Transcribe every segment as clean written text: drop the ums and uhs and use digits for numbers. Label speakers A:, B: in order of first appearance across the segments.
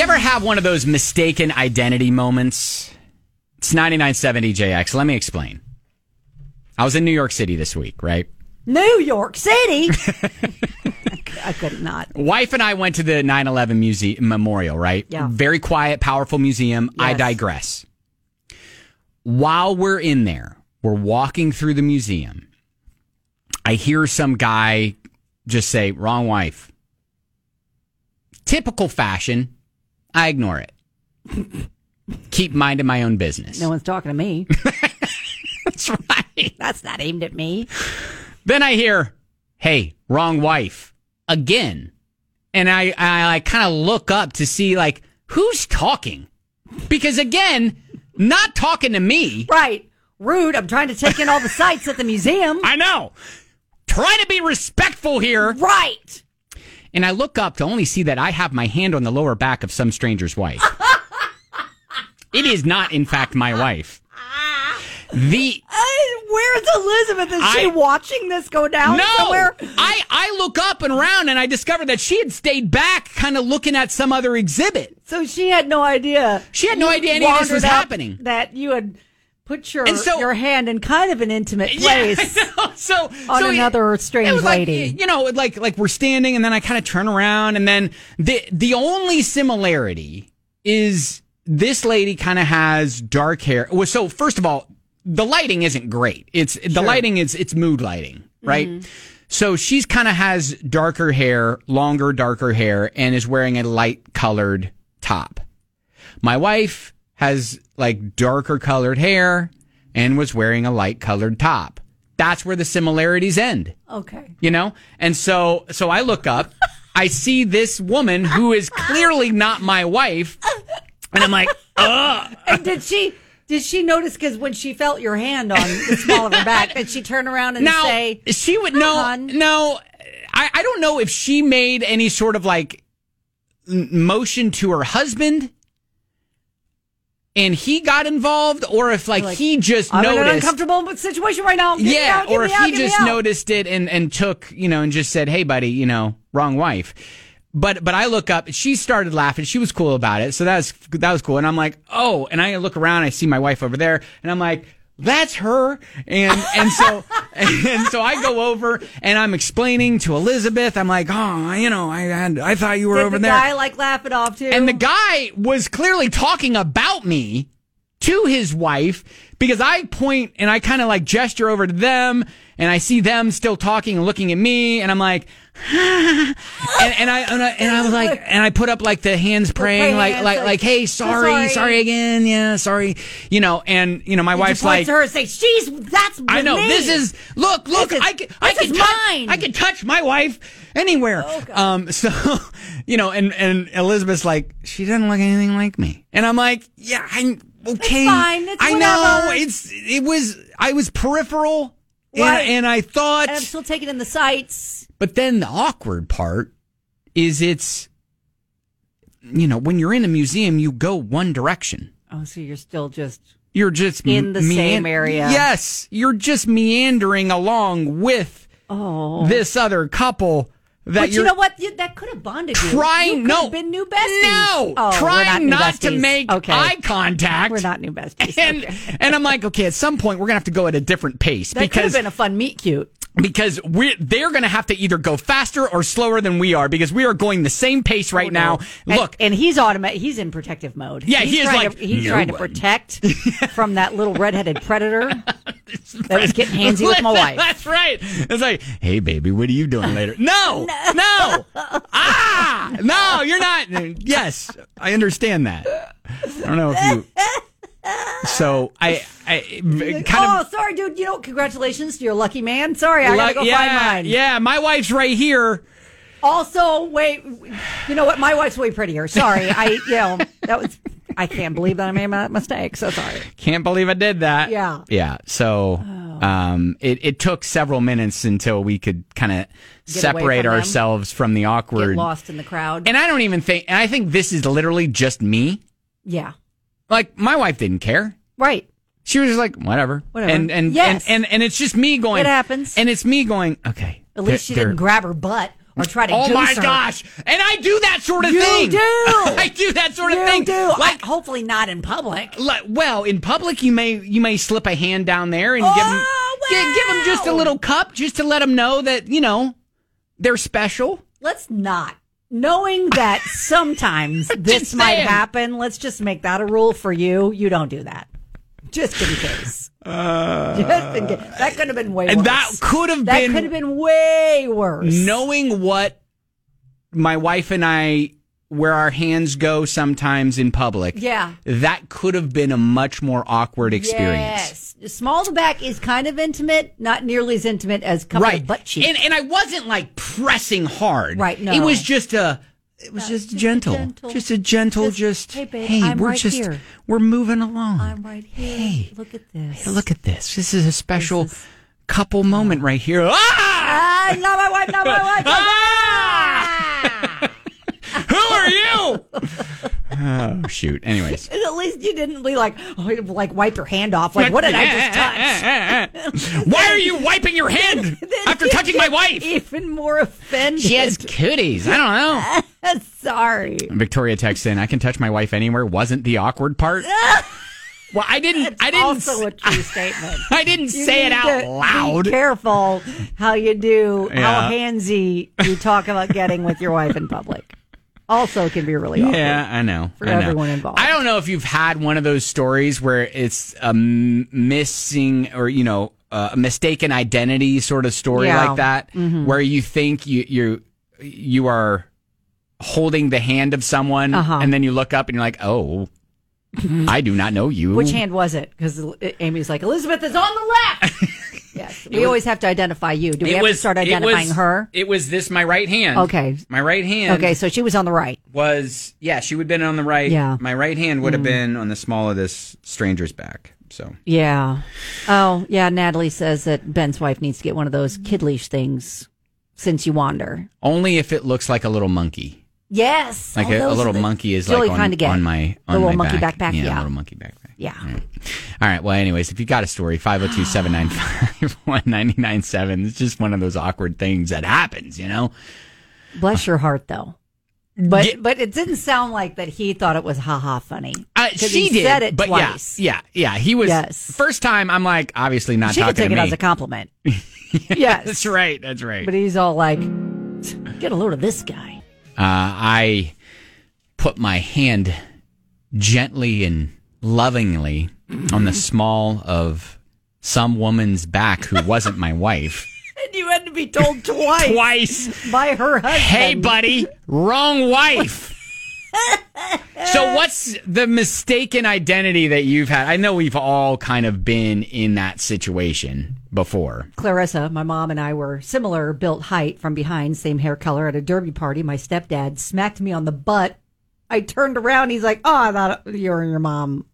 A: You ever have one of those mistaken identity moments? It's 99.7 EJX. Let me explain. I was in New York City this week, right?
B: New York City? I could not.
A: Wife and I went to the 9/11 memorial, right?
B: Yeah.
A: Very quiet, powerful museum. Yes. I digress. While we're in there, we're walking through the museum. I hear some guy just say, wrong wife. Typical fashion. I ignore it. Keep minding my own business.
B: No one's talking to me.
A: That's right.
B: That's not aimed at me.
A: Then I hear, hey, wrong wife. Again. And I kind of look up to see, like, who's talking? Because, again, not talking to me.
B: Right. Rude. I'm trying to take in all the sights at the museum.
A: I know. Try to be respectful here.
B: Right.
A: And I look up to only see that I have my hand on the lower back of some stranger's wife. It is not, in fact, my wife.
B: Where's Elizabeth? Is she watching this go down somewhere?
A: I look up and around and I discovered that she had stayed back kind of looking at some other exhibit.
B: So she had no idea.
A: She had no idea any of this was happening.
B: That you had put your hand in kind of an intimate place on another strange lady.
A: Like, like we're standing and then I kind of turn around and then the only similarity is this lady kind of has dark hair. So first of all, the lighting isn't great. It's mood lighting, right? Mm-hmm. So she's kind of has darker hair, darker hair, and is wearing a light colored top. My wife has like darker colored hair and was wearing a light colored top. That's where the similarities end.
B: Okay.
A: And so I look up, I see this woman who is clearly not my wife, and I'm like, ugh.
B: And did she notice, because when she felt your hand on the small of her back, did she turn around and say,
A: she would, no, I don't know if she made any sort of like motion to her husband and he got involved, or if like he just
B: I'm
A: noticed.
B: in an uncomfortable situation right now.
A: Or if he just noticed it and took, and just said, hey buddy, wrong wife. But I look up, she started laughing. She was cool about it. So that was cool. And I'm like, oh, and I look around, I see my wife over there and I'm like, that's her. And so I go over and I'm explaining to Elizabeth. I'm like, I thought you were over there.
B: Did the guy like laugh it off too?
A: And the guy was clearly talking about me to his wife, because I point and I kind of like gesture over to them and I see them still talking and looking at me and I'm like, and I was like, and I put up like the hands praying, like, hey, sorry again, yeah, sorry, and my wife's like,
B: to her and say, that's
A: I know
B: me.
A: This is look, I can touch my wife anywhere. And Elizabeth's like, she doesn't look anything like me, and I'm like, yeah, I'm okay,
B: it's fine, it's
A: I know, I was peripheral. Right. And I thought,
B: and I'm still taking in the sights.
A: But then the awkward part is when you're in a museum, you go one direction.
B: Oh, so you're just
A: in
B: the same area.
A: Yes, you're just meandering along with this other couple.
B: But you know what? That could have bonded you. You could have been new besties.
A: No, trying not to make eye contact.
B: We're not new besties.
A: And I'm like, okay, at some point we're gonna have to go at a different pace.
B: That could have been a fun meet cute.
A: Because they're going to have to either go faster or slower than we are, because we are going the same pace right now. Look,
B: and he's he's in protective mode.
A: Yeah, he's
B: trying to protect from that little redheaded predator that was getting handsy with my wife.
A: That's right. It's like, hey baby, what are you doing later? No. No, you're not. Yes, I understand that. I don't know if you. So I
B: sorry, dude. Congratulations to your lucky man. Sorry, I gotta go find mine.
A: Yeah, my wife's right here.
B: Also, wait. You know what? My wife's way prettier. Sorry, I can't believe that I made that mistake. So sorry.
A: Can't believe I did that.
B: Yeah.
A: So, it took several minutes until we could kind of separate ourselves from the awkward,
B: get lost in the crowd.
A: And I think this is literally just me.
B: Yeah.
A: Like, my wife didn't care.
B: Right.
A: She was just like, whatever. And it's just me going.
B: It happens.
A: And it's me going, okay.
B: At least she didn't grab her butt. or try to
A: Oh
B: goose
A: my
B: her.
A: gosh! And I do that sort of
B: You
A: thing.
B: do.
A: I do that sort of
B: You
A: thing.
B: do.
A: Like,
B: Hopefully not in public.
A: well, in public, you may slip a hand down there and give them just a little cup, just to let them know that they're special.
B: Let's not. Knowing that sometimes this might happen, let's just make that a rule for you. You don't do that. Just in case. Just in case. That could have been way worse.
A: And that could have
B: been way worse.
A: Knowing what my wife and I, where our hands go sometimes in public.
B: Yeah.
A: That could have been a much more awkward experience.
B: Yes. Small to back is kind of intimate, not nearly as intimate as coming to butt cheek.
A: And I wasn't like pressing hard.
B: Right, no.
A: It was just gentle.
B: Hey, babe, I'm right here.
A: We're moving along.
B: I'm right here.
A: Hey,
B: look at this.
A: Hey, look at this. This is a special couple moment right here.
B: Ah, not my wife, not my wife.
A: Ah! Who are you? Oh, shoot. Anyways.
B: At least you didn't like wipe your hand off. Like, what did I just touch?
A: Why are you wiping your hand after touching my wife?
B: Even more offended.
A: She has cooties. I don't know.
B: Sorry.
A: Victoria texts in, I can touch my wife anywhere. Wasn't the awkward part? Well, I didn't.
B: Also a true statement.
A: I didn't say it out loud.
B: Be careful how you do, how
A: Yeah.
B: handsy you talk about getting with your wife in public. Also can be really awkward.
A: Yeah, I know.
B: For everyone involved.
A: I don't know if you've had one of those stories where it's a missing or, a mistaken identity sort of story like that, where you think you are holding the hand of someone and then you look up and you're like, oh, I do not know you.
B: Which hand was it? Because Amy's like, Elizabeth is on the left. Yes. We always have to identify you. Do we have to start identifying her?
A: It was my right hand.
B: Okay.
A: My right hand.
B: Okay, so she was on the right.
A: She would have been on the right.
B: Yeah.
A: My right hand would have been on the small of this stranger's back. So.
B: Yeah. Oh, yeah. Natalie says that Ben's wife needs to get one of those kid leash things since you wander.
A: Only if it looks like a little monkey.
B: Yes.
A: Like a little monkey is like on my
B: little monkey
A: back.
B: backpack. Yeah.
A: A little monkey backpack.
B: Yeah.
A: All right. Well, anyways, if you got a story, 502-795-1997. It's just one of those awkward things that happens,
B: Bless your heart, though. But it didn't sound like that he thought it was ha-ha funny.
A: She
B: did. Said it
A: but
B: twice.
A: Yeah. He was.
B: Yes.
A: First time, I'm like, obviously not
B: She
A: talking
B: could take
A: to
B: it
A: me.
B: as a compliment. Yes.
A: That's right.
B: But he's all like, get a load of this guy.
A: I put my hand gently and lovingly on the small of some woman's back who wasn't my wife.
B: And you had to be told twice. By her husband.
A: Hey, buddy, wrong wife. So what's the mistaken identity that you've had? I know we've all kind of been in that situation before.
B: Clarissa, my mom and I were similar built height from behind, same hair color at a derby party. My stepdad smacked me on the butt. I turned around. He's like, oh, I thought you were your mom.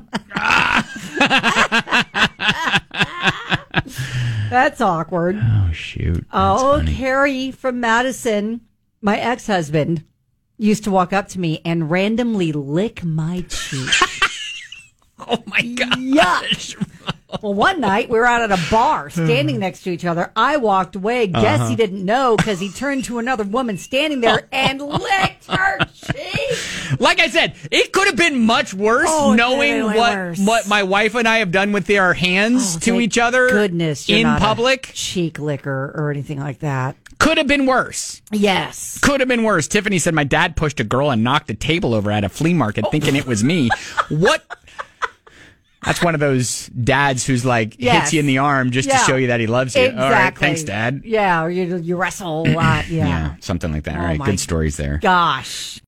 B: That's awkward.
A: Oh, shoot. That's funny.
B: Carrie from Madison, my ex-husband, used to walk up to me and randomly lick my cheek.
A: Oh, my gosh.
B: Yuck. Well, one night we were out at a bar standing next to each other. I walked away. Guess he didn't know because he turned to another woman standing there and licked her cheek.
A: Like I said, it could have been much worse knowing what my wife and I have done with our hands to each other
B: goodness, you're
A: in
B: not
A: public.
B: A cheek licker or anything like that.
A: Could have been worse.
B: Yes.
A: Could have been worse. Tiffany said my dad pushed a girl and knocked a table over at a flea market thinking it was me. What? That's one of those dads who's like hits you in the arm just to show you that he loves you.
B: Exactly.
A: All right, thanks, Dad.
B: Yeah, or you wrestle a lot. Yeah.
A: Yeah, something like that. All right, good stories there.
B: Gosh.